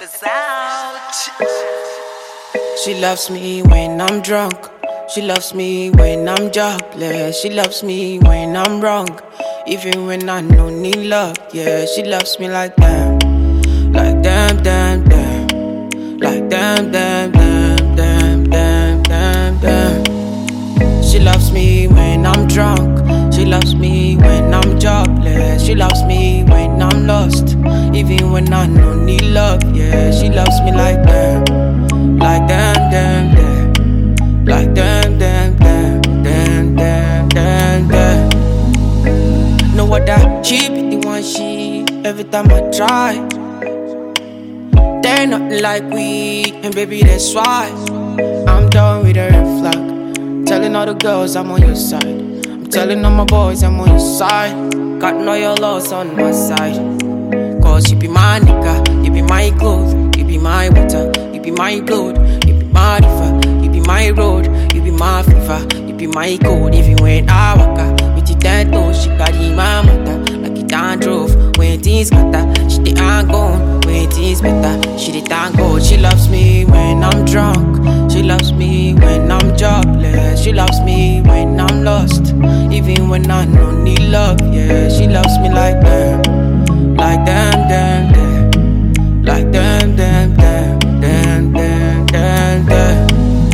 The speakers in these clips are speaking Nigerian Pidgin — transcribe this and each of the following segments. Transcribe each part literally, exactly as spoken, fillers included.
Peppers out. She loves me when I'm drunk. She loves me when I'm jobless. She loves me when I'm wrong, even when I don't need love. Yeah, she loves me like damn, like damn, damn, damn, like damn, damn, damn, damn, damn, damn, damn. She loves me when I'm drunk. She loves me when I'm jobless. She loves me when I'm lost, even when I don't need love. Yeah, she loves me like damn, like damn, damn, damn. Like damn, damn, damn, damn, damn, damn, damn. No other, she be the one she, every time I try. They're nothing like we, and baby that's why I'm done with the red flag. Telling all the girls I'm on your side. I'm telling all my boys I'm on your side. Got all your loves on my side. Cause you be my nigga, you be my clothes, you be my water, you be my blood, you be my river, you be my road, you be my fever, you be my code. Even when I walk out with the ten toes, she carry my mother like it and drove. When things matter, she the ain't gone. When things better, she the thank God. She loves me when I'm drunk. She loves me when I'm jobless. She loves me when I'm lost, even when I don't need love. Yeah, she loves me like that, like damn, damn, damn, like damn, damn, damn, damn, damn, damn, damn.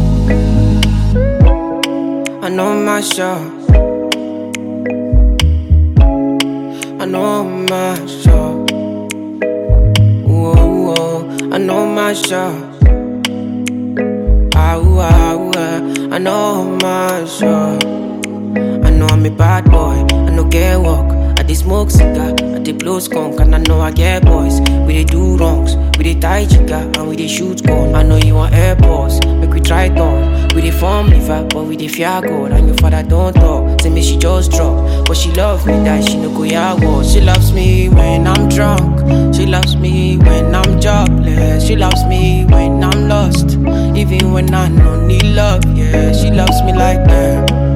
I know my show. I know my show. Whoa, whoa. I know my show. Ah, ooh, ah, ooh, ah. I know my show. I know I'm a bad boy. I know get walk. I dey smoke cigar. I dey blow skunk. And I know I get boys. We dey do wrongs. We dey tie chica. And we dey shoot gun. I know you want airports. Make we try it on. We dey form liver. But we dey fear God. And your father don't talk. Say me she just drop. But she love me that she no go ya war. She loves me when I'm drunk. She loves me when I'm jobless. She loves me when I'm lost, even when I don't need love. Yeah, she loves me like that,